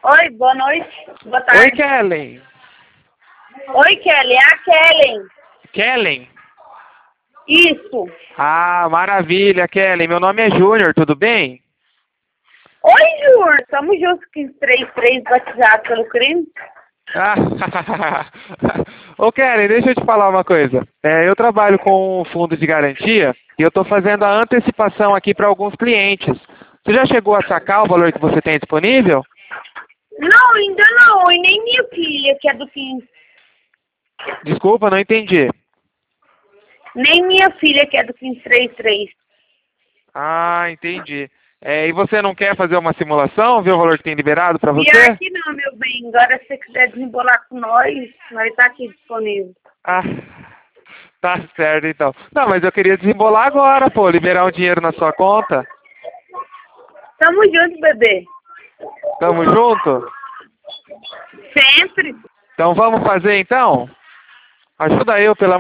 Oi, boa noite. Boa tarde. Oi, Kellen. Oi, Kelly. É a Kellen. Kellen? Isso. Ah, maravilha, Kellen. Meu nome é Júnior, tudo bem? Oi, Júnior. Tamo juntos, 1533, batizado pelo crime. Ah, ô Kellen, deixa eu te falar uma coisa. Eu trabalho com um fundo de garantia e eu estou fazendo a antecipação aqui para alguns clientes. Você já chegou a sacar o valor que você tem disponível? Não, ainda não. E nem minha filha, que é do 15. Desculpa, não entendi. Nem minha filha, que é do 1533. Ah, entendi. E você não quer fazer uma simulação, ver o valor que tem liberado para você? Pior que não, meu bem. Agora, se você quiser desembolar com nós tá aqui disponível. Ah, tá certo então. Não, mas eu queria desembolar agora, pô, liberar um dinheiro na sua conta. Tamo junto, bebê. Tamo junto? Sempre. Então vamos fazer então? Ajuda eu, pelo